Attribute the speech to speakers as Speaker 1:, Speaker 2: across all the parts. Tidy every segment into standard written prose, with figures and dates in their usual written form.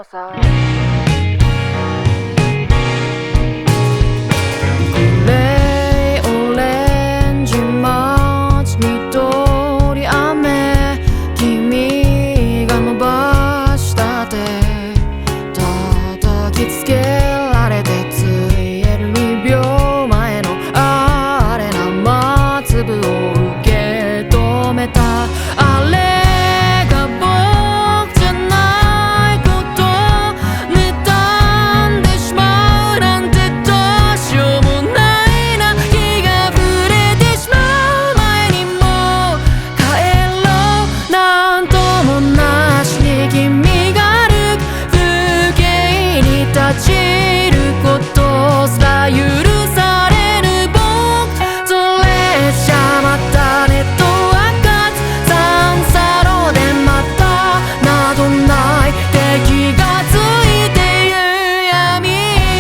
Speaker 1: もさ、
Speaker 2: グレーオレンジマーチ緑雨、君が伸ばした手叩きつけられてついえる2秒前のあれな雨粒を受け止めた。あれが僕じゃないこと妬んでしまうなんてどうしようもないな。日が暮れてしまう前にもう帰ろう。なんともなしに君が歩く風景に立ち入ることすら許される僕、それじゃまたねと分かつ三叉路でまたなどないって気がついて夕闇。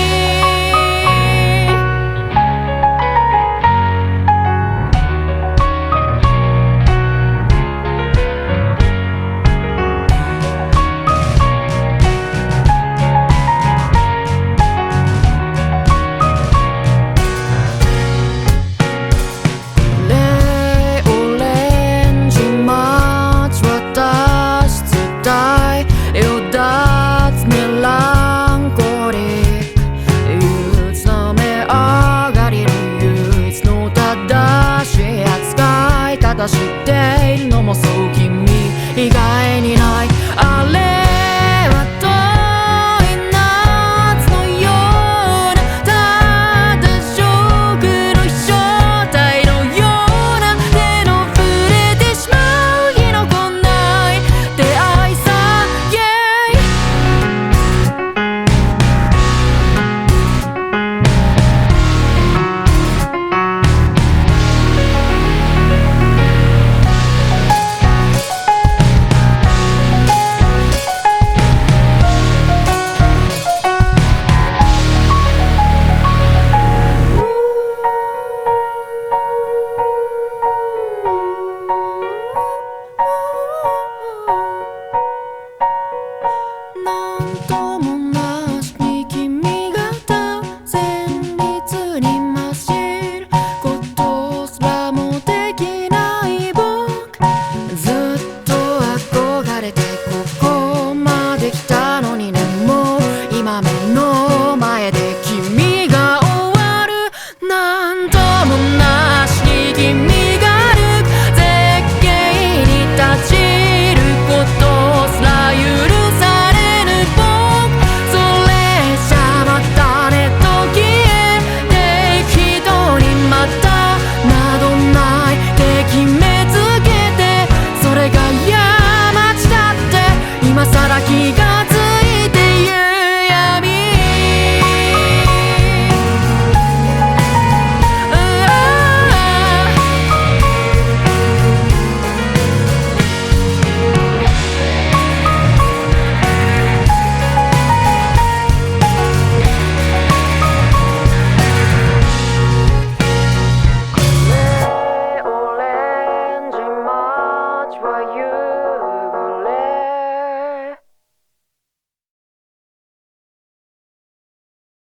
Speaker 2: レオレンジマーチ私伝えよだつメランコリック、憂鬱な目上がりに唯一の正しい扱い方しているのもそう君以外にない。あれは遠い夏のようなただ上空の飛翔体のような手の触れてしまう日の来ない出会いさ、なんともなしに君がた旋律に混じることすらもできない僕、ずっと憧れてここまで来たのにね、もう今目の前で君が終わる。なんともなしに君が歩く絶景に立ち入ることすら許される僕、それじゃまたねと消えて適当にまたなどないって決めつけて、それが山地だって今さら気が